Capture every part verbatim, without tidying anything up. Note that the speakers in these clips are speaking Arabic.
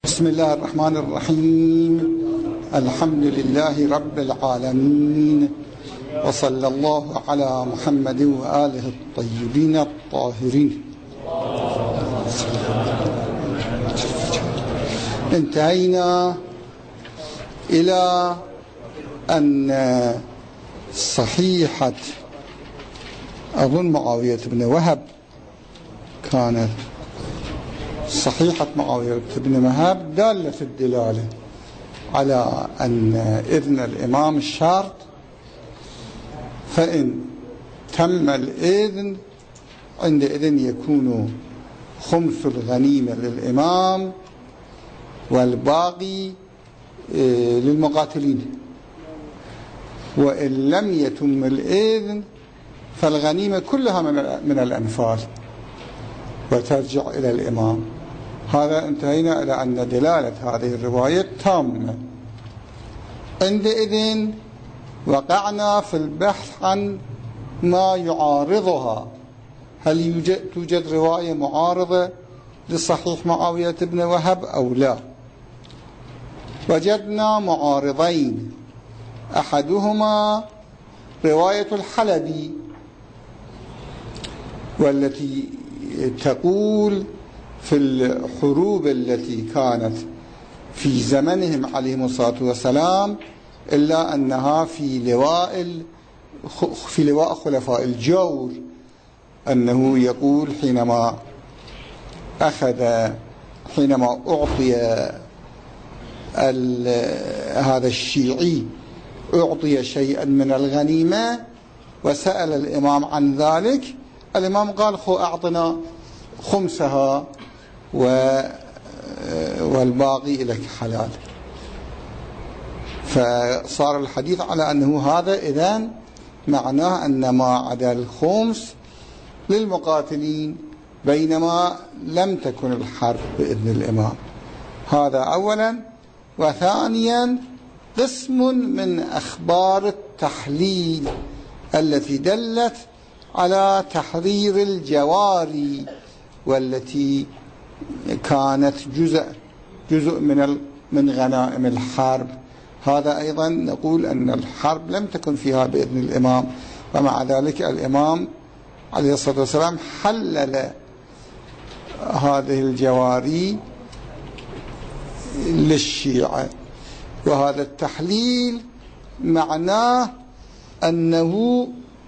بسم الله الرحمن الرحيم. الحمد لله رب العالمين، وصلى الله على محمد وآله الطيبين الطاهرين. انتهينا إلى أن صحيحة أظن معاوية بن وهب كانت صحيحة معاوية بن وهب دالة الدلالة على أن إذن الإمام الشرط، فإن تم الإذن عندئذ يكون خمس الغنيمة للإمام والباقي للمقاتلين، وإن لم يتم الإذن فالغنيمة كلها من الأنفال وترجع إلى الإمام. هذا انتهينا إلى أن دلالة هذه الرواية تامة. عندئذ وقعنا في البحث عن ما يعارضها. هل يوجد توجد رواية معارضة لصحيح معاوية بن وهب أو لا؟ وجدنا معارضين، أحدهما رواية الحلبي والتي تقول في الحروب التي كانت في زمنهم عليهم الصلاة والسلام إلا أنها في لواء في لواء خلفاء الجور، أنه يقول حينما أخذ حينما أعطي هذا الشيعي أعطي شيئا من الغنيمة وسأل الإمام عن ذلك، الإمام قال خو أعطنا خمسها والباقي لك حلال. فصار الحديث على أنه هذا إذن معناه أن ما عدا الخمس للمقاتلين، بينما لم تكن الحرب بإذن الإمام. هذا أولا. وثانيا قسم من أخبار التحليل التي دلت على تحرير الجواري والتي كانت جزء جزء من من غنائم الحرب. هذا أيضا نقول أن الحرب لم تكن فيها بإذن الإمام، ومع ذلك الإمام عليه الصلاة والسلام حلل هذه الجواري للشيعة. وهذا التحليل معناه أنه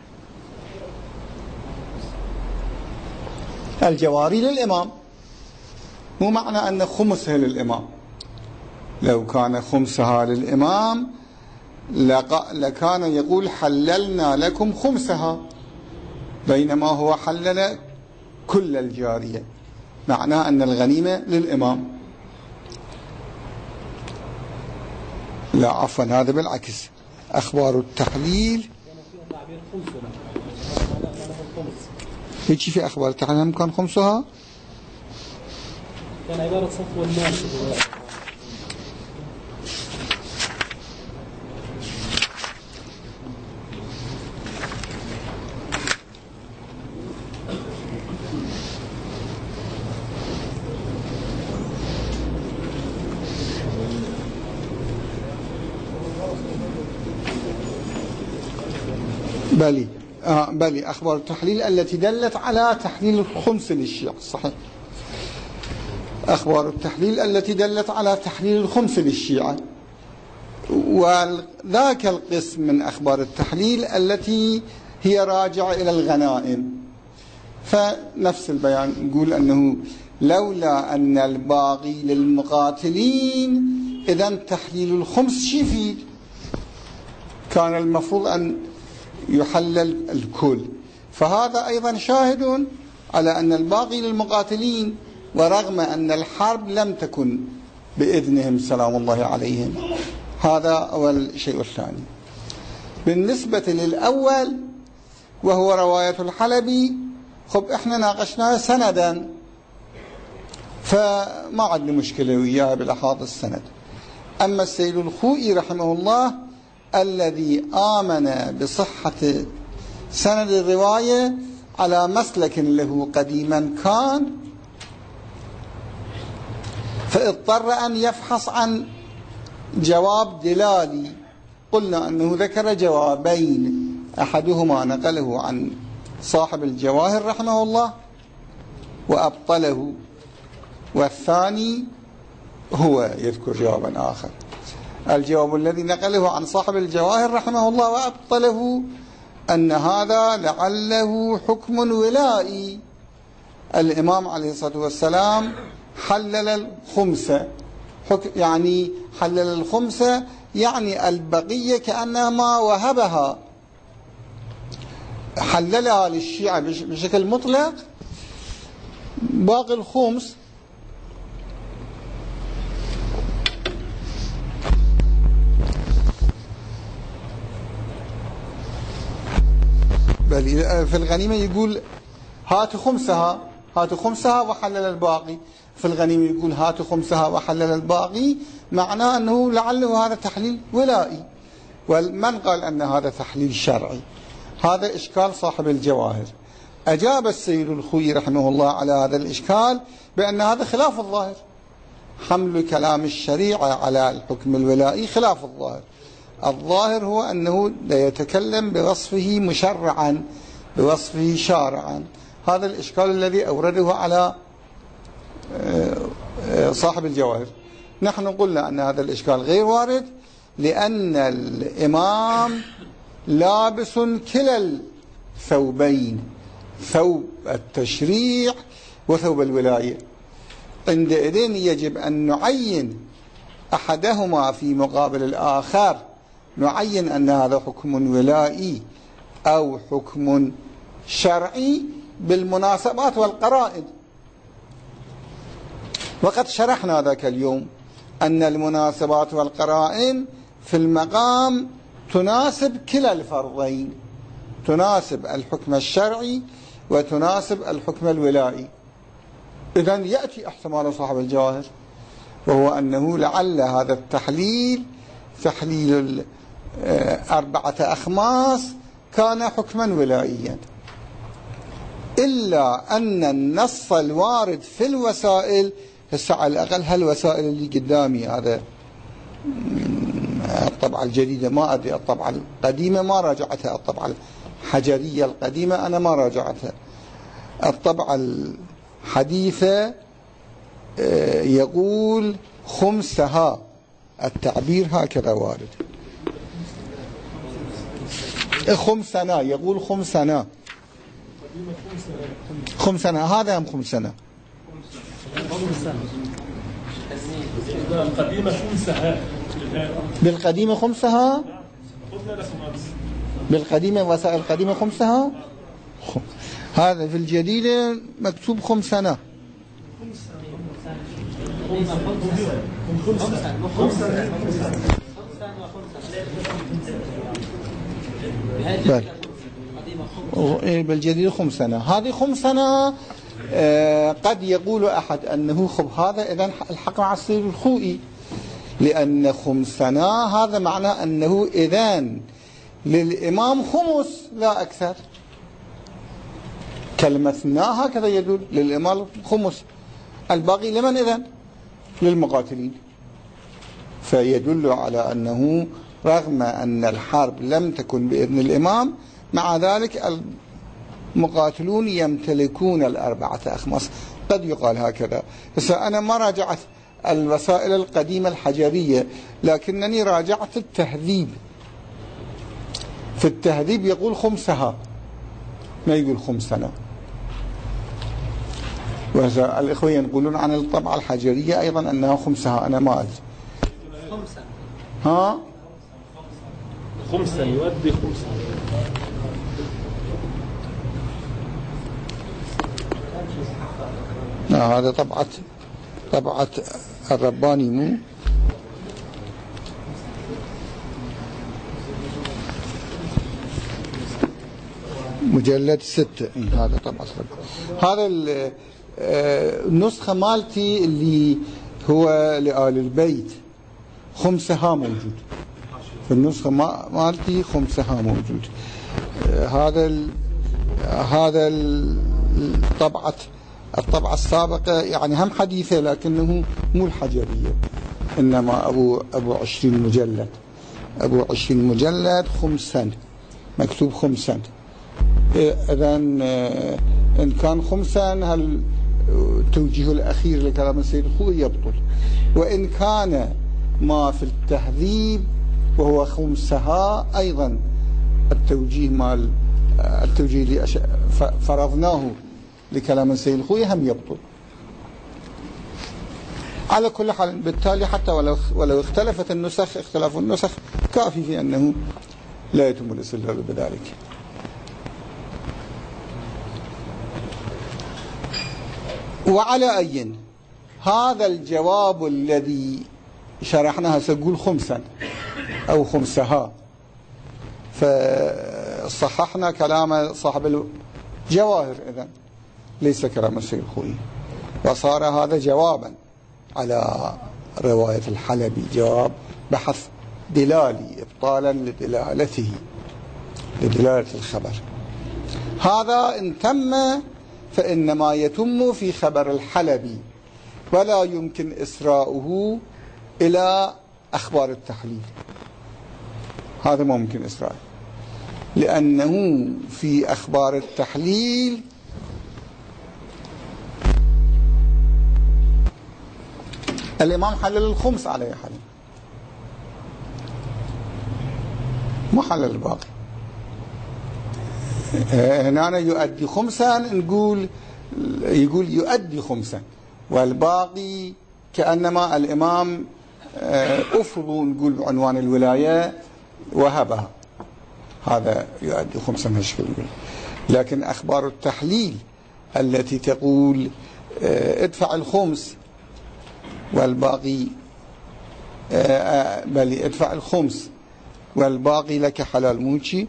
الجواري للإمام، مو معنى أن خمسها للإمام. لو كان خمسها للإمام لكان يقول حللنا لكم خمسها، بينما هو حلل كل الجارية، معناه أن الغنيمة للإمام. لا عفوا، هذا بالعكس. أخبار التحليل هيك في أخبار التحليل هم كان خمسها، كان عبارة صفو المال. بلي آه بلي أخبار التحليل التي دلت على تحليل الخمس للشيعة. صحيح، أخبار التحليل التي دلت على تحليل الخمس للشيعة. وذاك القسم من أخبار التحليل التي هي راجعة إلى الغنائم، فنفس البيان نقول أنه لولا أن الباقي للمقاتلين إذن تحليل الخمس شي يفيد؟ كان المفروض أن يحلل الكل. فهذا أيضا شاهد على أن الباقي للمقاتلين، ورغم أن الحرب لم تكن بإذنهم سلام الله عليهم. هذا أول شيء. الثاني بالنسبة للأول وهو رواية الحلبي، خب إحنا ناقشناها سندا، فما عندنا مشكلة وياها بلحاظ السند. أما السيد الخوئي رحمه الله الذي آمن بصحة سند الرواية على مسلك له قديما كان، فاضطر أن يفحص عن جواب دلالي. قلنا أنه ذكر جوابين، أحدهما نقله عن صاحب الجواهر رحمه الله وأبطله، والثاني هو يذكر جوابا آخر. الجواب الذي نقله عن صاحب الجواهر رحمه الله وأبطله أن هذا لعله حكم ولائي. الإمام عليه الصلاة والسلام حلل الخمسة، يعني حلل الخمسة يعني البقية كأنما وهبها، حللها للشيعة بشكل مطلق، باقي الخمس بل في الغنيمة يقول هات خمسها هات خمسها وحلل الباقي، في الغنيمة يقول هات خمسها وحلل الباقي، معناه أنه لعله هذا تحليل ولائي. ومن قال أن هذا تحليل شرعي؟ هذا إشكال صاحب الجواهر. أجاب السيد الخوئي رحمه الله على هذا الإشكال بأن هذا خلاف الظاهر، حمل كلام الشريعة على الحكم الولائي خلاف الظاهر. الظاهر هو أنه لا يتكلم بوصفه مشرعا، بوصفه شارعا. هذا الإشكال الذي أورده على صاحب الجواهر. نحن قلنا أن هذا الإشكال غير وارد، لأن الإمام لابس كلا الثوبين، ثوب التشريع وثوب الولاية. عندئذ يجب أن نعين أحدهما في مقابل الآخر، نعين أن هذا حكم ولائي أو حكم شرعي بالمناسبات والقرائن. وقد شرحنا ذاك اليوم أن المناسبات والقرائن في المقام تناسب كلا الفرضين، تناسب الحكم الشرعي وتناسب الحكم الولائي. إذن يأتي احتمال صاحب الجواهر، وهو أنه لعل هذا التحليل تحليل أربعة أخماس كان حكما ولائيا، إلا أن النص الوارد في الوسائل، هسه على الأقل هالوسائل اللي قدامي، هذا الطبعة الجديدة ما أدري، الطبعة القديمة ما راجعتها، الطبعة الحجرية القديمة أنا ما راجعتها. الطبعة الحديثة يقول خمسها، التعبير هكذا وارد، خمسنا، يقول خمسنا خمسنا، هذا هم خمسنا. بالقديمة خمسها، بالقديمة خمسها، بالقديمة وسائل القديمة خمسها. هذا في الجديدة مكتوب خمسنا. بالجديد خمسنا، هذه خمسنا. قد يقول أحد أنه خب هذا إذن الحق مع السيد الخوئي، لأن خمسنا هذا معناه أنه إذن للإمام خمس لا أكثر. كلمة نا هكذا يدل، للإمام خمس، الباقي لمن إذن؟ للمقاتلين. فيدل على أنه رغم أن الحرب لم تكن بإذن الإمام، مع ذلك المقاتلون يمتلكون الأربعة أخماس. قد يقال هكذا. بس أنا ما راجعت الوسائل القديمة الحجرية، لكنني راجعت التهذيب. في التهذيب يقول خمسها، ما يقول خمسنا. وهذا الإخوة يقولون عن الطبعة الحجرية أيضا أنها خمسها، أنا ما أدري. خمسة ها خمسة يؤدي خمسة. لا، هذا طبعة طبعة الرباني، مو مجلد ستة. هذا طبعة هذا النسخة مالتي اللي هو لآل البيت خمسها موجود في النسخة مالتي، خمسها موجود. هذا ال هذا طبعة الطبعة السابقة يعني هم حديثة لكنه مو الحجرية، إنما أبو أبو عشرين مجلد، أبو عشرين مجلد خمسا، مكتوب خمسا. إذا إن كان خمسا هل التوجيه الأخير لكلام السيد الخوئي يبطل، وإن كان ما في التهذيب وهو خمسها أيضا التوجيه مال التوجيه اللي فرضناه لكلام السيد الخوئي هم يبطل. على كل حال بالتالي حتى ولو ولو اختلفت النسخ، اختلاف النسخ كافي في أنه لا يتم الاستدلال بذلك. وعلى أي هذا الجواب الذي شرحناها سنقول خمسا أو خمسها، فصححنا كلام صاحب الجواهر، إذن ليس كلام السيد الخوئي، وصار هذا جوابا على رواية الحلبي، جواب بحث دلالي إبطالا لدلالته، لدلالة الخبر. هذا إن تم فإنما يتم في خبر الحلبي، ولا يمكن إسراؤه إلى أخبار التحليل، هذا ما ممكن إسراؤه، لأنه في أخبار التحليل الإمام حلل الخمس عليه حلل، ما حلل الباقي. هنا يؤدي خمسا، نقول يقول يؤدي خمسا، والباقي كأنما الإمام أفرض نقول بعنوان الولاية وهبها، هذا يؤدي خمسا هالشكل. لكن أخبار التحليل التي تقول ادفع الخمس والباقي بل ادفع الخمس والباقي لك حلال موشي،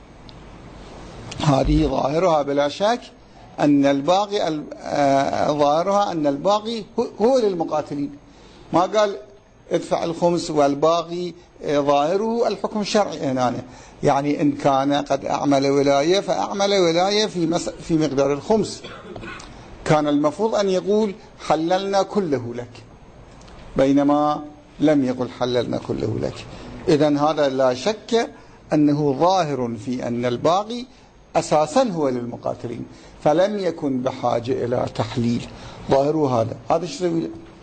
هذه ظاهرها بلا شك أن الباقي ظاهرها أن الباقي هو للمقاتلين، ما قال ادفع الخمس والباقي ظاهره الحكم الشرعي هنا، يعني إن كان قد أعمل ولاية فأعمل ولاية في في مقدار الخمس، كان المفروض أن يقول حللنا كله لك، بينما لم يقل حللنا كله لك. إذن هذا لا شك أنه ظاهر في أن الباقي أساسا هو للمقاتلين، فلم يكن بحاجة إلى تحليل، ظاهره هذا. هذا شو.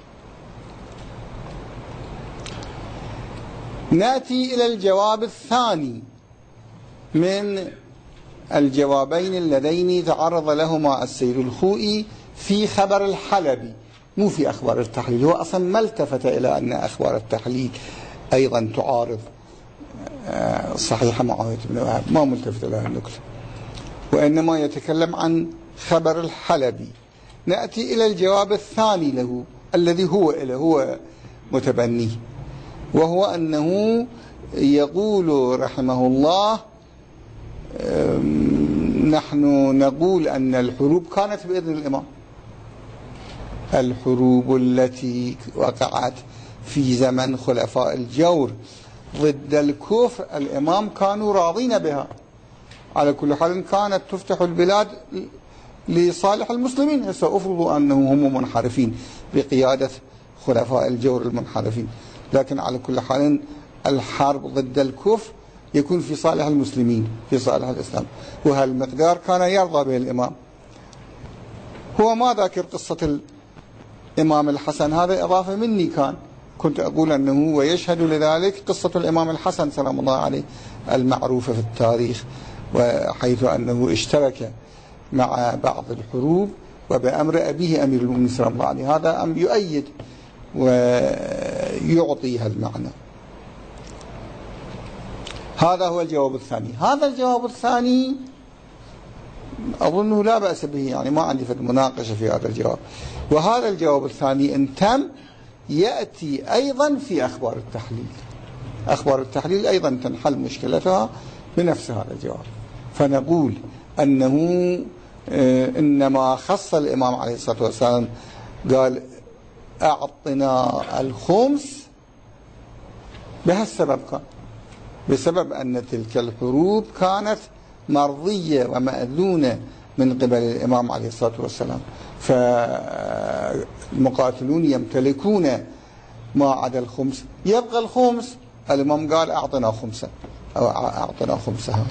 نأتي إلى الجواب الثاني من الجوابين اللذين تعرض لهما السيد الخوئي في خبر الحلبي، مو في أخبار التحليل. هو أصلا ما التفت إلى أن أخبار التحليل أيضا تعارض صحيح معاوية بن وهب، ما ملتفت إلى النكلة، وإنما يتكلم عن خبر الحلبي. نأتي إلى الجواب الثاني له الذي هو إلى هو متبنيه، وهو أنه يقول رحمه الله نحن نقول أن الحروب كانت بإذن الإمام، الحروب التي وقعت في زمن خلفاء الجور ضد الكفر الإمام كانوا راضين بها، على كل حال كانت تفتح البلاد لصالح المسلمين. هسه أفرضوا أنهم هم منحرفين بقيادة خلفاء الجور المنحرفين، لكن على كل حال الحرب ضد الكفر يكون في صالح المسلمين، في صالح الإسلام، وهالمقدار كان يرضى به الإمام. هو ما ذاكر قصة الإمام الحسن، هذا إضافة مني، كان كنت أقول أنه ويشهد لذلك قصة الإمام الحسن سلام الله عليه المعروفة في التاريخ، وحيث أنه اشترك مع بعض الحروب وبأمر أبيه أمير المؤمنين سلام الله عليه، هذا أم يؤيد ويعطي هالمعنى. هذا هو الجواب الثاني. هذا الجواب الثاني أظنه لا بأس به، يعني ما عندي فد مناقشة في هذا الجواب. وهذا الجواب الثاني إن تم يأتي أيضا في أخبار التحليل، أخبار التحليل أيضا تنحل مشكلتها بنفس هذا الجواب. فنقول أنه إنما خص الإمام عليه الصلاة والسلام قال أعطنا الخمس بهالسبب، كان بسبب أن تلك الحروب كانت مرضية ومأذونة من قبل الإمام عليه الصلاة والسلام، فالمقاتلون يمتلكون ما عدا الخمس، يبقى الخمس الإمام قال أعطنا خمسة أو أعطنا خمسها.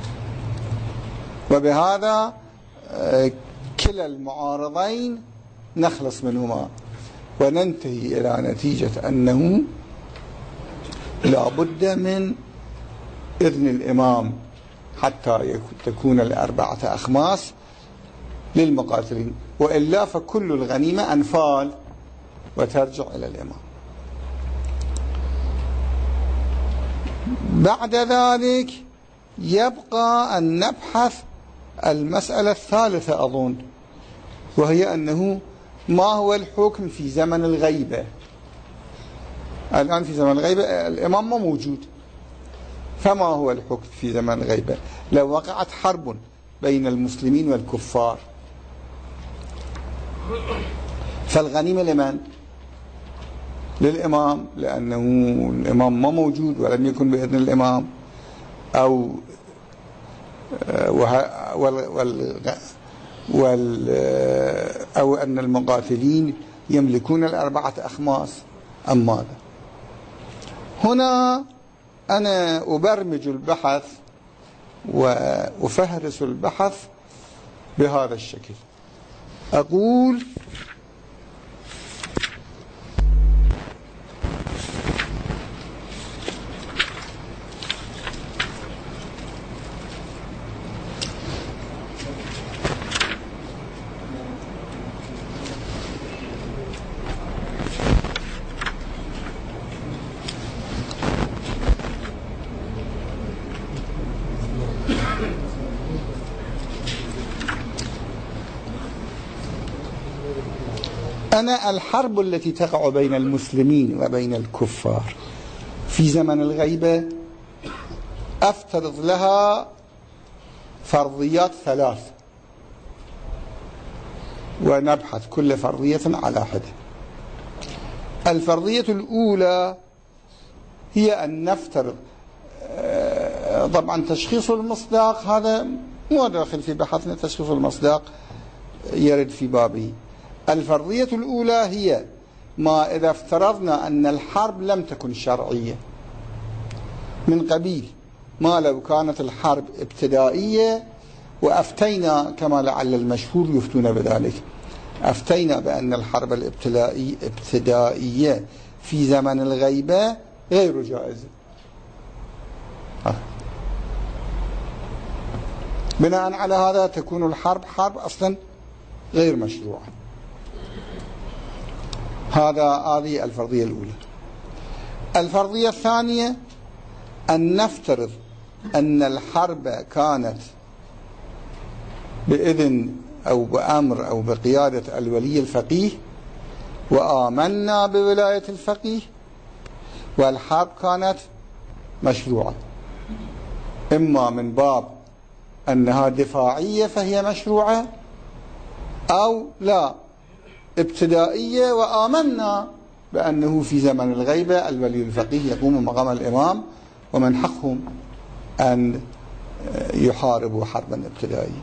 وبهذا كلا المعارضين نخلص منهما وننتهي إلى نتيجة أنه لا بد من إذن الإمام حتى تكون الأربعة أخماس للمقاتلين، وإلا فكل الغنيمة أنفال وترجع إلى الإمام. بعد ذلك يبقى أن نبحث المسألة الثالثة أظن، وهي أنه ما هو الحكم في زمن الغيبة. الآن في زمن الغيبة الإمام ما موجود، فما هو الحكم في زمن الغيبة؟ لو وقعت حرب بين المسلمين والكفار فالغنيمة لمن؟ للإمام، لأنه الإمام ما موجود ولم يكن بإذن الإمام، أو وال وال أو أن المقاتلين يملكون الأربعة أخماس أم ماذا؟ هنا أنا أبرمج البحث وأفهرس البحث بهذا الشكل. أقول أنا الحرب التي تقع بين المسلمين وبين الكفار في زمن الغيبة أفترض لها فرضيات ثلاث، ونبحث كل فرضية على حدة. الفرضية الأولى هي أن نفترض، طبعا تشخيص المصداق هذا مو داخل في بحثنا، تشخيص المصداق يرد في بابه. الفرضية الأولى هي ما إذا افترضنا أن الحرب لم تكن شرعية، من قبيل ما لو كانت الحرب ابتدائية، وأفتينا كما لعل المشهور يفتون بذلك، أفتينا بأن الحرب الابتدائية في زمن الغيبة غير جائزة. بناء على هذا تكون الحرب حرب أصلا غير مشروعة. هذا هذه الفرضية الأولى. الفرضية الثانية أن نفترض أن الحرب كانت بإذن أو بأمر أو بقيادة الولي الفقيه، وآمنا بولاية الفقيه، والحرب كانت مشروعة، إما من باب أنها دفاعية فهي مشروعة، أو لا ابتدائية وآمنا بأنه في زمن الغيبة الولي الفقيه يقوم مقام الإمام ومن حقهم أن يحاربوا حربا ابتدائية.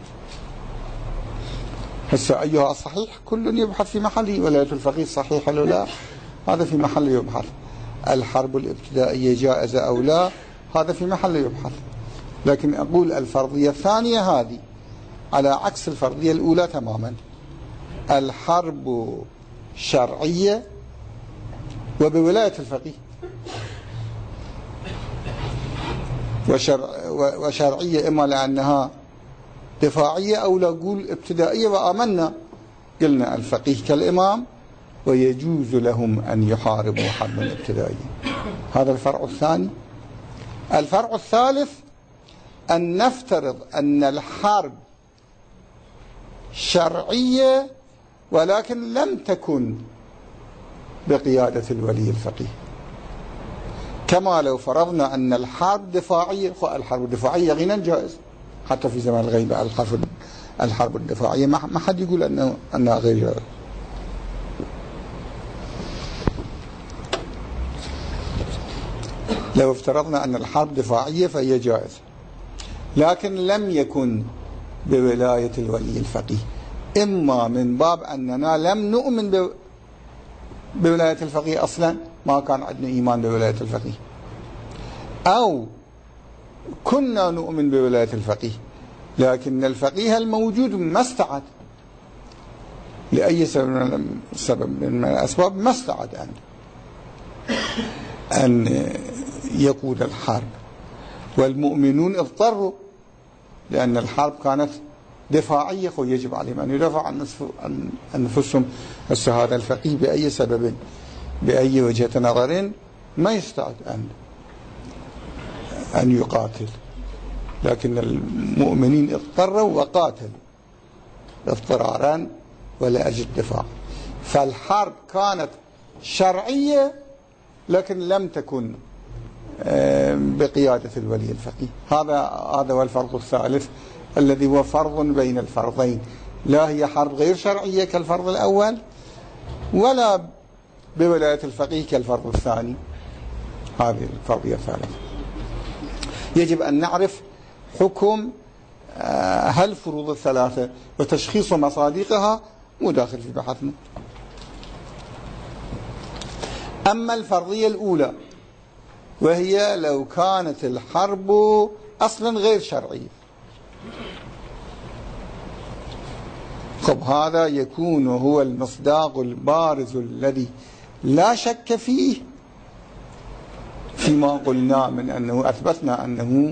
هسه أيها الصحيح كل يبحث في محله، ولاية الفقيه صحيح أو لا هذا في محل يبحث، الحرب الابتدائية جائزة أو لا هذا في محل يبحث. لكن أقول الفرضية الثانية هذه على عكس الفرضية الأولى تماما، الحرب شرعية وبولاية الفقيه، وشرع وشرعية إما لأنها دفاعية أو لا نقول ابتدائية وآمنا. قلنا الفقيه كالإمام ويجوز لهم أن يحاربوا حربا ابتدائية. هذا الفرع الثاني. الفرع الثالث أن نفترض أن الحرب شرعية ولكن لم تكن بقيادة الولي الفقيه، كما لو فرضنا أن الحرب دفاعية. الحرب الدفاعية غنى جائز حتى في زمان الغيبة، الحرب الحرب الدفاعية ما حد يقول أنه أنها غير جائز. لو افترضنا أن الحرب دفاعية فهي جائزة، لكن لم يكن بولاية الولي الفقيه، إما من باب أننا لم نؤمن بولاية الفقيه أصلا، ما كان عندنا إيمان بولاية الفقيه، أو كنا نؤمن بولاية الفقيه لكن الفقيه الموجود ما استعد لأي سبب من الأسباب، ما استعد أن أن يقود الحرب، والمؤمنون اضطروا لأن الحرب كانت دفاعية ويجب عليهم أن يدافع عن أنفسهم. بس هذا الفقيه بأي سبب بأي وجهة نظر ما يستعد أن أن يقاتل، لكن المؤمنين اضطروا وقاتلوا اضطرارا ولا أجل دفاع. فالحرب كانت شرعية لكن لم تكن بقيادة الولي الفقيه. هذا هذا هو الفرق الثالث الذي هو فرض بين الفرضين، لا هي حرب غير شرعية كالفرض الأول ولا بولاية الفقيه كالفرض الثاني. هذه الفرضية الثالثة. يجب أن نعرف حكم هالفروض الثلاثة وتشخيص مصادقها مو داخل في بحثنا. أما الفرضية الأولى وهي لو كانت الحرب أصلا غير شرعية، طب هذا يكون هو المصداق البارز الذي لا شك فيه فيما قلنا من أنه أثبتنا أنه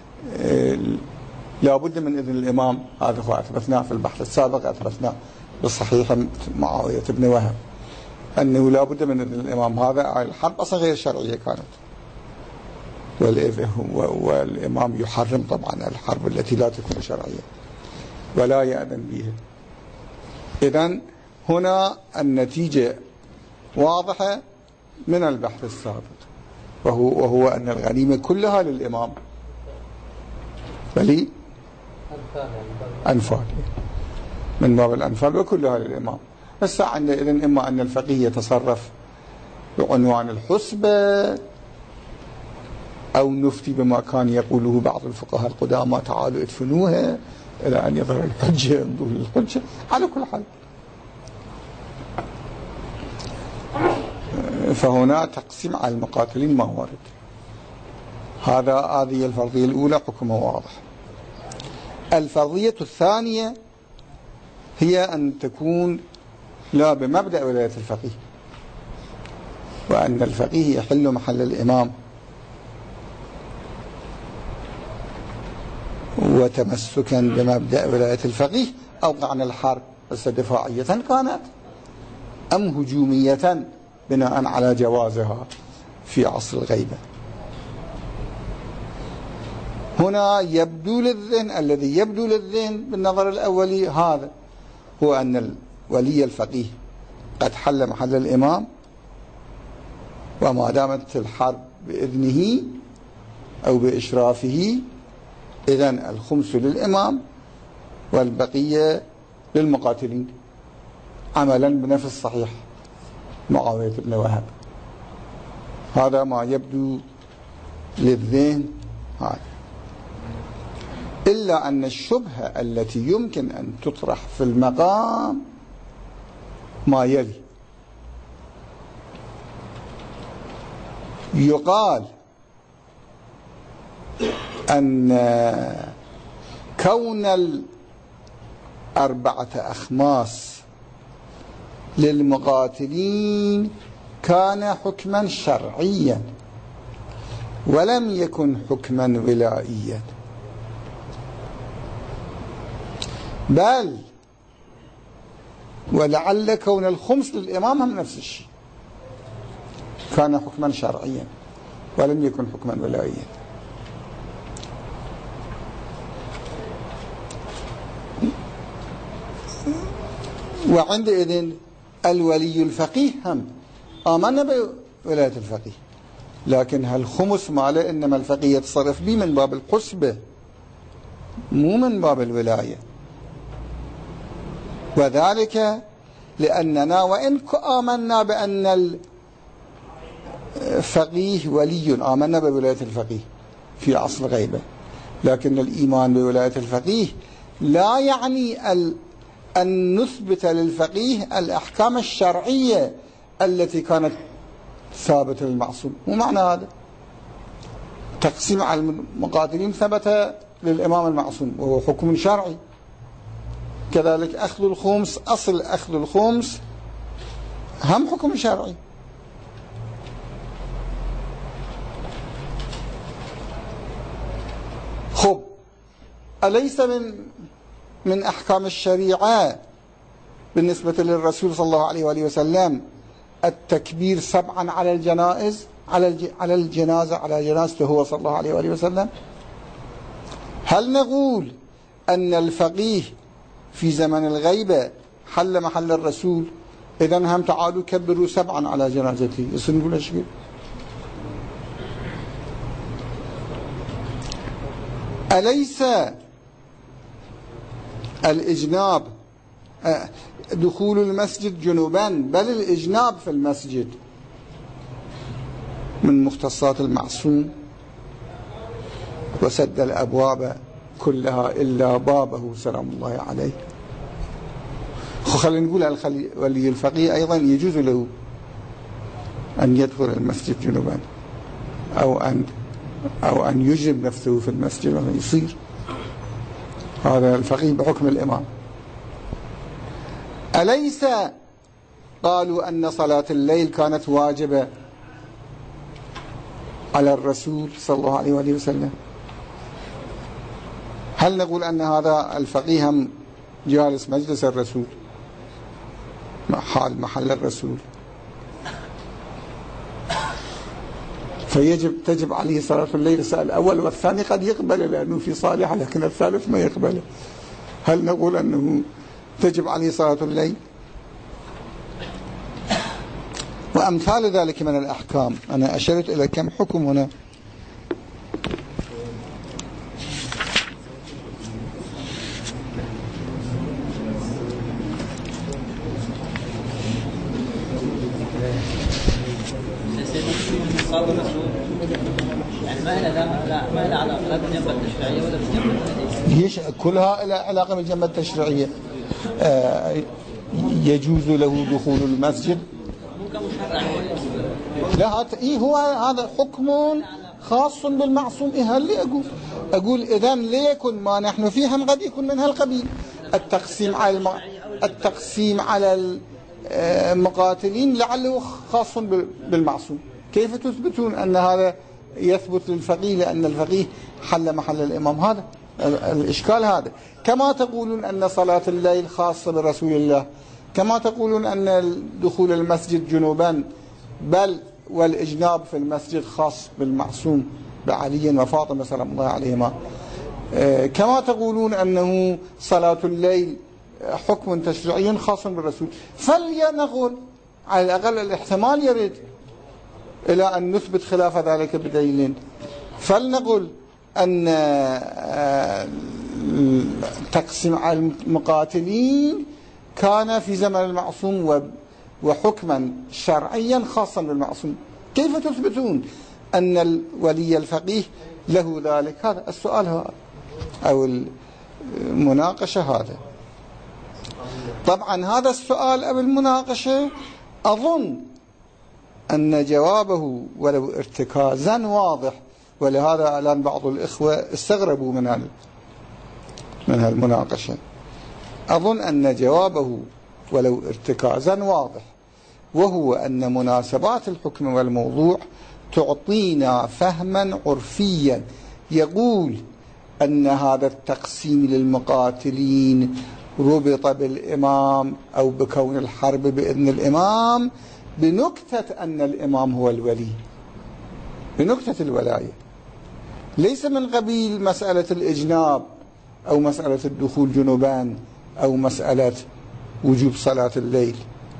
لا بد من إذن الإمام. هذا هو أثبتناه في البحث السابق، أثبتنا بالصحيح معاوية بن وهب أنه لا بد من إذن الإمام. هذا الحرب أصلا غير شرعية كانت، والإمام يحرم طبعا الحرب التي لا تكون شرعية ولا يأذن بها. إذن هنا النتيجة واضحة من البحث السابق، وهو, وهو أن الغنيمة كلها للإمام بل أنفال من باب الأنفال وكلها للإمام. بس عندنا إذن إما أن الفقيه يتصرف بعنوان الحسبة أو نفتي بما كان يقوله بعض الفقهاء القدامى، تعالوا ادفنوها إلى أن يظهر الحجة، انظر للحجة. على كل حال فهنا تقسيم على المقاتلين ما وارد. هذا هذه الفرضية الأولى حكمه واضح. الفرضية الثانية هي أن تكون لا بمبدأ ولاية الفقيه، وأن الفقيه يحل محل الإمام، وتمسكا بمبدأ ولاية الفقيه أوقعنا الحرب، بس دفاعية كانت أم هجومية بناء على جوازها في عصر الغيبة. هنا يبدو للذهن الذي يبدو للذهن بالنظر الأولي هذا هو أن الولي الفقيه قد حل محل الإمام، وما دامت الحرب بإذنه أو بإشرافه إذن الخمس للإمام والبقية للمقاتلين، عملا بنفس صحيح معاوية بن وهب. هذا ما يبدو للذهن هذا، إلا أن الشبهة التي يمكن أن تطرح في المقام ما يلي: يقال أن كون الأربعة أخماس للمقاتلين كان حكما شرعيا ولم يكن حكما ولائيا، بل ولعل كون الخمس للإمام هم نفس الشيء، كان حكما شرعيا ولم يكن حكما ولائيا. وعندئذ الولي الفقيه هم آمنا بولاية الفقيه، لكن هالخمس ماله إنما الفقيه يتصرف به من باب القسبة مو من باب الولاية، وذلك لأننا وإن آمنا بأن الفقيه ولي، آمنا بولاية الفقيه في عصر الغيبة، لكن الإيمان بولاية الفقيه لا يعني أن نثبت للفقيه الأحكام الشرعية التي كانت ثابتة للمعصوم. مو معنى هذا. تقسيم على المقاتلين ثبت للإمام المعصوم وهو حكم شرعي. كذلك أخذ الخمس، أصل أخذ الخمس هم حكم شرعي. خب، أليس من من أحكام الشريعة بالنسبة للرسول صلى الله عليه وآله وسلم التكبير سبعا على الجنائز، على على الجنازة، على جنازته هو صلى الله عليه وآله وسلم؟ هل نقول أن الفقيه في زمن الغيبة حل محل الرسول، إذن هم تعالوا كبروا سبعا على جنازته؟ يصير نقول ايش كده؟ أليس الإجناب دخول المسجد جنوبا، بل الإجناب في المسجد من مختصات المعصوم، وسد الأبواب كلها إلا بابه سلام الله عليه. خلينا نقول ولي الفقيه أيضا يجوز له أن يدخل المسجد جنوبا أو أن أو أن يجب نفسه في المسجد ولا يصير. هذا الفقيه بحكم الإمام. أليس قالوا أن صلاة الليل كانت واجبة على الرسول صلى الله عليه وآله وسلم؟ هل نقول أن هذا الفقيه هم جالس مجلس الرسول، حال محل الرسول، فيجب تجب عليه صلاة الليل؟ السؤال الأول، والثاني قد يقبل لأنه في صالح، لكن الثالث ما يقبل. هل نقول أنه تجب عليه صلاة الليل؟ وأمثال ذلك من الأحكام. أنا أشرت إلى كم حكم هنا. يعني ما لها ما لها علاقة لا بالجنبة التشريعية ولا بالجنبة الحديثية. ليش كلها لها علاقة بالجنبة التشريعية؟ آه يجوز له دخول المسجد. مو كمشرع. لا إيه هو هذا حكم خاص بالمعصوم. إيه هل لي أقول أقول إذن ليكن ما نحن فيه هم قد يكون من هالقبيل. التقسيم على الم... التقسيم على المقاتلين لعله خاص بالمعصوم. كيف تثبتون أن هذا يثبت للفقيه لأن الفقيه حل محل الإمام؟ هذا الإشكال. هذا كما تقولون أن صلاة الليل خاصة برسول الله، كما تقولون أن دخول المسجد جنوبا بل والإجناب في المسجد خاص بالمعصوم بعلي وفاطمة سلام الله عليهما، كما تقولون أنه صلاة الليل حكم تشريعي خاص بالرسول. فلينقل على الأقل الاحتمال يرد إلى أن نثبت خلاف ذلك بدليل. فلنقل أن تقسيم على المقاتلين كان في زمن المعصوم وحكما شرعيا خاصا بالمعصوم. كيف تثبتون أن ولي الفقيه له ذلك؟ هذا السؤال هذا أو المناقشة. هذا طبعا هذا السؤال أو المناقشة أظن أن جوابه ولو ارتكازا واضح، ولهذا الآن بعض الإخوة استغربوا من من هالمناقشة. أظن أن جوابه ولو ارتكازا واضح، وهو أن مناسبات الحكم والموضوع تعطينا فهما عرفيا يقول أن هذا التقسيم للمقاتلين ربط بالإمام أو بكون الحرب بإذن الإمام بنكتة أن الإمام هو الولي، بنكتة الولاية، ليس من قبيل مسألة الإجناب أو مسألة الدخول جنوبان أو مسألة وجوب صلاة الليل.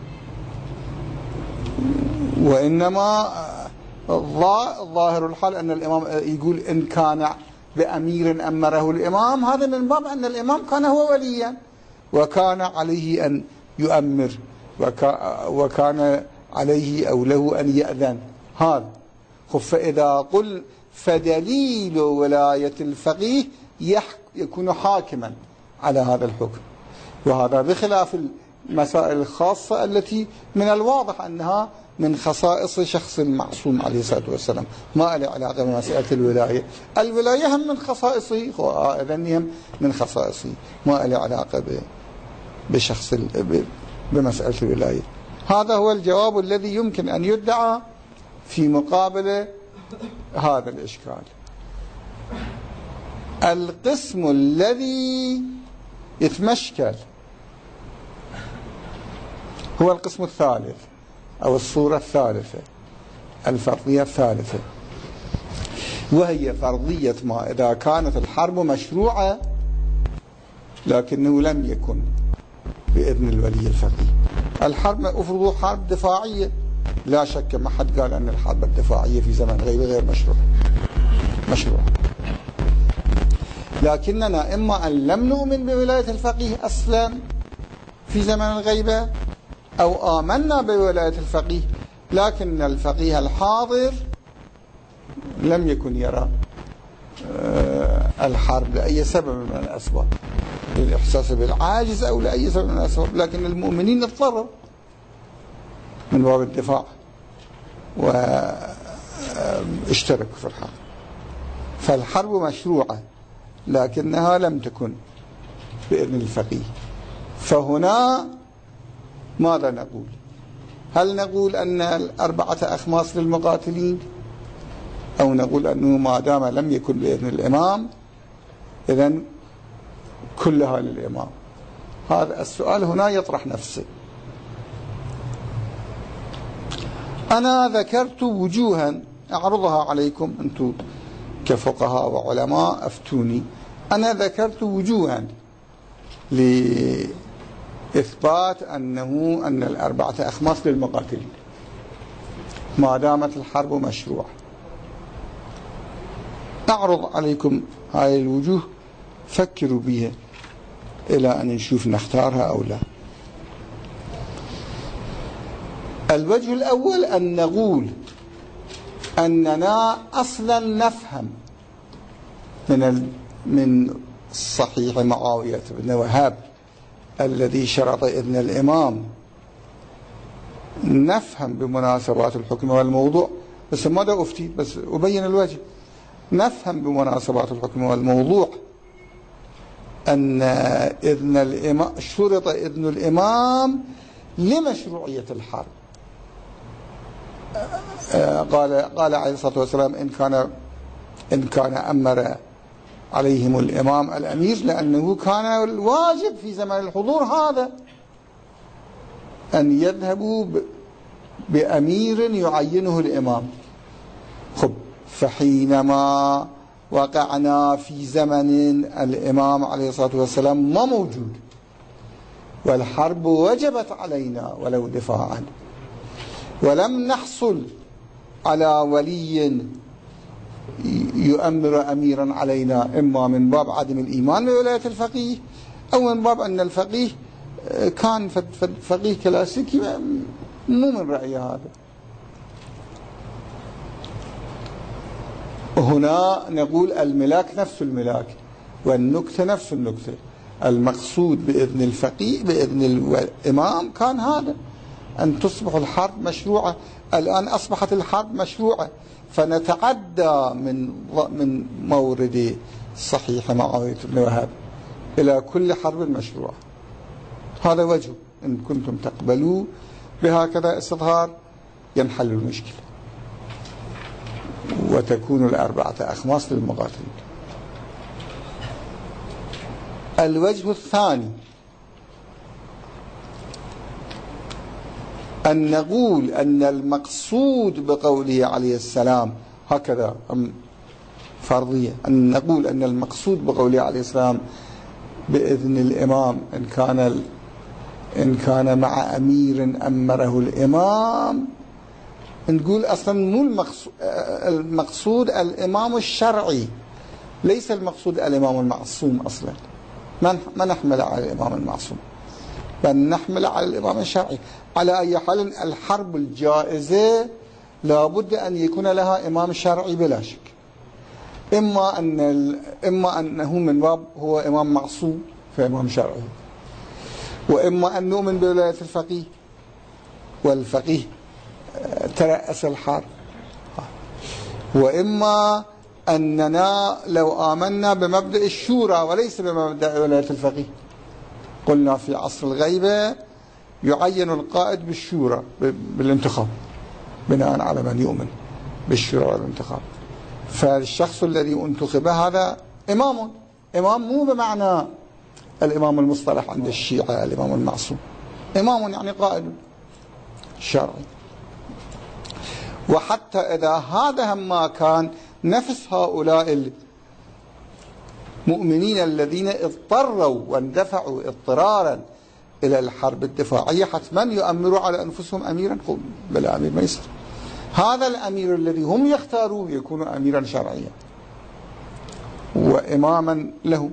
وإنما ظاهر الحال أن الإمام يقول إن كان بأمير أمره الإمام، هذا من باب أن الإمام كان هو وليا وكان عليه أن يؤمر وكان عليه أو له أن يأذن. هذا فإذا قل فدليل ولاية الفقيه يكون حاكما على هذا الحكم. وهذا بخلاف المسائل الخاصة التي من الواضح أنها من خصائص شخص المعصوم عليه الصلاة والسلام، ما له علاقة بمسألة الولاية. الولاية هم من خصائصه، وأذنهم من خصائصه، ما له علاقة بشخص بمسألة الولاية. هذا هو الجواب الذي يمكن أن يدعى في مقابل هذا الإشكال. القسم الذي يتمشكل هو القسم الثالث أو الصورة الثالثة، الفرضية الثالثة، وهي فرضية ما إذا كانت الحرب مشروعة لكنه لم يكن بإذن الولي الفقيه. الحرب أفرضوا حرب دفاعية، لا شك ما حد قال أن الحرب الدفاعية في زمن غيبة غير مشروع مشروع لكننا إما أن لم نؤمن بولاية الفقيه أصلا في زمن الغيبة، أو آمنا بولاية الفقيه لكن الفقيه الحاضر لم يكن يرى الحرب لأي سبب من الأسباب، للإحساس بالعاجز أو لأي سبب من الأسباب، لكن المؤمنين اضطروا من باب الدفاع واشتركوا في الحرب. فالحرب مشروعة لكنها لم تكن بإذن الفقيه. فهنا ماذا نقول؟ هل نقول أن الأربعة أخماس للمقاتلين، أو نقول أنه ما دام لم يكن بإذن الإمام إذن كلها للإمام؟ هذا السؤال هنا يطرح نفسه. أنا ذكرت وجوها أعرضها عليكم أنتم كفقهاء وعلماء أفتوني. أنا ذكرت وجوها لإثبات أنه أن الأربعة أخماس للمقاتلين ما دامت الحرب مشروعة. أعرض عليكم هاي الوجوه، فكروا بها إلى أن نشوف نختارها أو لا. الوجه الأول أن نقول أننا أصلا نفهم من من صحيح معاوية بن وهب الذي شرط إذن الإمام، نفهم بمناسبات الحكم والموضوع، بس ماذا أفتي بس أبين الوجه. نفهم بمناسبات الحكم والموضوع أن إذن الإمام شرط إذن الإمام لمشروعية الحرب. قال قال عليه الصلاة والسلام إن كان إن كان أمر عليهم الإمام الأمير، لأنه كان الواجب في زمن الحضور هذا أن يذهبوا بأمير يعينه الإمام. خب فحينما وقعنا في زمن الإمام عليه الصلاة والسلام ما موجود، والحرب وجبت علينا ولو دفاعا، ولم نحصل على ولي يؤمر أميرا علينا، إما من باب عدم الإيمان بولاية الفقيه أو من باب أن الفقيه كان فقيه كلاسيكي مو من رأي هذا. هنا نقول الملاك نفس الملاك والنكتة نفس النكتة. المقصود بإذن الفقيه بإذن الإمام كان هذا، أن تصبح الحرب مشروعة. الآن أصبحت الحرب مشروعة، فنتعدى من من مورد صحيح معاوية بن وهب إلى كل حرب مشروعة. هذا وجه إن كنتم تقبلوا بهكذا استظهار ينحل المشكلة وتكون الأربعة أخماس للمقاتلين. الوجه الثاني أن نقول أن المقصود بقوله عليه السلام هكذا فرضية، أن نقول أن المقصود بقوله عليه السلام بإذن الإمام إن كان إن كان مع أمير أمره الإمام، نقول أصلا مو المقصود, المقصود الإمام الشرعي، ليس المقصود الإمام المعصوم. أصلا ما نحمل على الإمام المعصوم، بل نحمل على الإمام الشرعي. على أي حال الحرب الجائزة لابد أن يكون لها إمام شرعي بلا شك، إما أن إما أنه من باب هو إمام معصوم فإمام شرعي، وإما أن نؤمن بولاية الفقيه والفقيه ترأس الحرب، وإما أننا لو آمنا بمبدأ الشورى وليس بمبدأ ولاية الفقيه. قلنا في عصر الغيبة يعين القائد بالشورى بالانتخاب بناء على من يؤمن بالشورى والانتخاب، فالشخص الذي انتخب هذا إمام. إمام مو بمعنى الإمام المصطلح عند الشيعة الإمام المعصوم، إمام يعني قائد شرعي. وحتى إذا هذا ما كان نفس هؤلاء المؤمنين الذين اضطروا واندفعوا اضطرارا إلى الحرب الدفاعية حتما يؤمروا على أنفسهم أميرا، بلا أمير ما يصير. هذا الأمير الذي هم يختاروه يكون أميرا شرعيا وإماما له،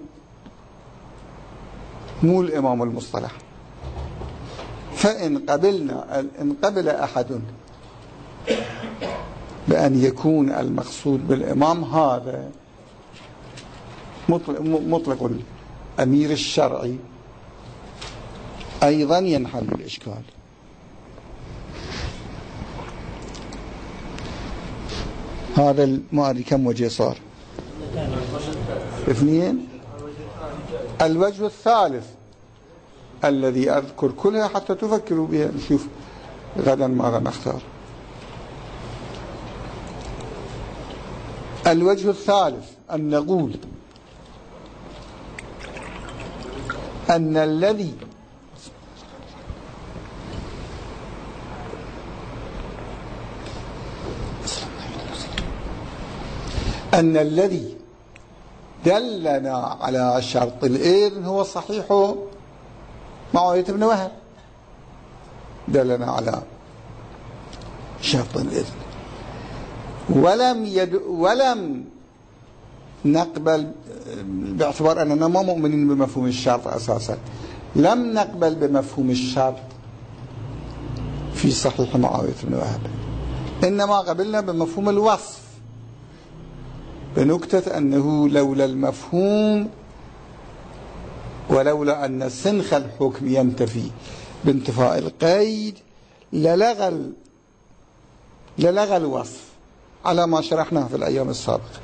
مو الإمام المصطلح. فإن قبلنا إن قبل أحد بأن يكون المقصود بالإمام هذا مطلق, مطلق الأمير الشرعي، أيضا ينحل الإشكال. هذا ما أدري كم وجه صار، اثنين. الوجه الثالث الذي أذكر كلها حتى تفكروا بها، نشوف غدا ماذا نختار. الوجه الثالث أن نقول أن الذي أن الذي دلنا على شرط الإذن هو صحيح معاوية بن وهب، دلنا على شرط الإذن، ولم يد ولم نقبل باعتبار أننا ما مؤمنين بمفهوم الشرط أساسا، لم نقبل بمفهوم الشرط في صحيح معاوية بن وهب، إنما قبلنا بمفهوم الوصف، بنكتة أنه لولا المفهوم ولولا أن سنخ الحكم ينتفي بانتفاء القيد للغى للغى الوصف على ما شرحناه في الأيام السابقة.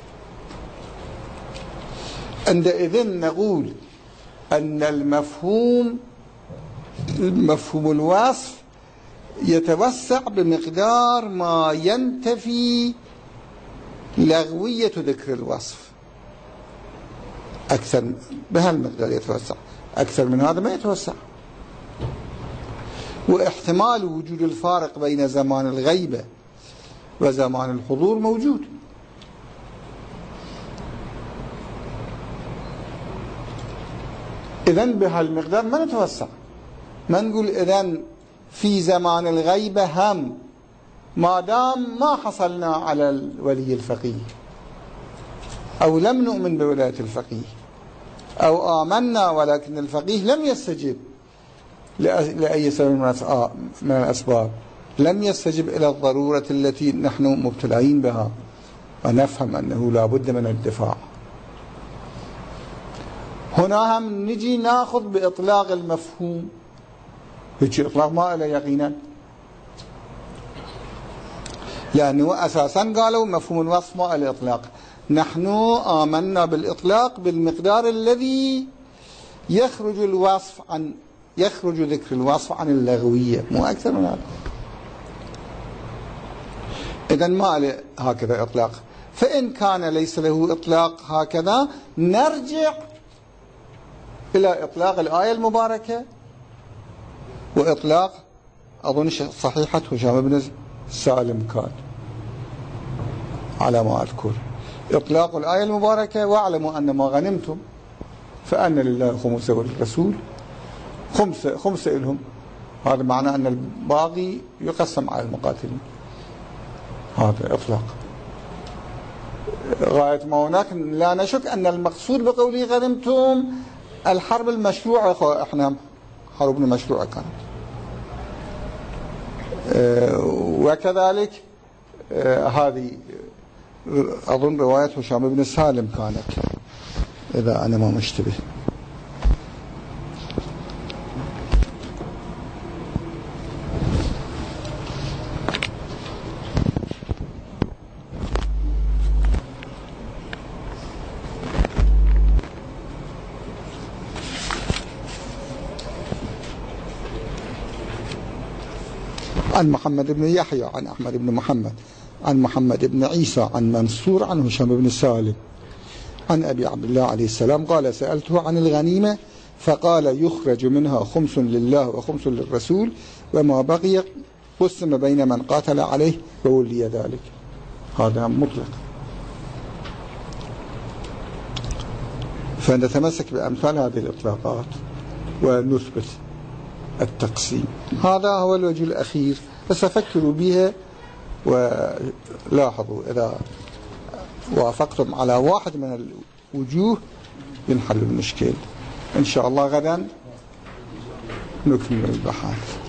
عندئذ نقول أن المفهوم مفهوم الوصف يتوسع بمقدار ما ينتفي لغوية ذكر الوصف، أكثر بهالمقدار يتوسع، أكثر من هذا ما يتوسع. واحتمال وجود الفارق بين زمان الغيبة وزمان الحضور موجود. إذن بهالمقدار ما نتوسع، ما نقول إذن في زمان الغيبة هم ما دام ما حصلنا على الولي الفقيه أو لم نؤمن بولاية الفقيه أو آمنا ولكن الفقيه لم يستجب لأي سبب من الأسباب، لم يستجب إلى الضرورة التي نحن مبتلعين بها، ونفهم أنه لا بد من الدفاع. هنا هم نجي ناخذ بإطلاق المفهوم، هيك إطلاق ما له يقينا، لأنه أساسا قالوا مفهوم الوصف ما له إطلاق، نحن آمنا بالإطلاق بالمقدار الذي يخرج الوصف عن يخرج ذكر الوصف عن اللغوية، مو أكثر من هذا. إذن ما له هكذا إطلاق، فإن كان ليس له إطلاق هكذا نرجع إلى إطلاق الآية المباركة وإطلاق أظن صحيحة هشام بن سالم كان على ما أذكر، إطلاق الآية المباركة واعلموا أن ما غنمتم فأن لله خمسة وللرسول خمسة خمسة إلهم، هذا معناه أن الباقي يقسم على المقاتلين، هذا إطلاق. غاية ما هناك لا نشك أن المقصود بقوله غنمتم الحرب المشروعة، احنا حربنا مشروعة كانت، وكذلك هذه أظن رواية هشام بن سالم كانت إذا أنا ما مشتبه. عن محمد بن يحيى عن أحمد بن محمد عن محمد بن عيسى عن منصور عن هشام بن سالم عن أبي عبد الله عليه السلام قال سألته عن الغنيمة فقال يخرج منها خمس لله وخمس للرسول وما بقي قسم بين من قاتل عليه وولي ذلك. هذا مطلق. فنتمسك بأمثال هذه الإطلاقات ونثبت التقسيم. هذا هو الوجه الأخير، بس فكروا بها ولاحظوا إذا وافقتم على واحد من الوجوه ينحل المشكل. إن شاء الله غدا نكمل البحث.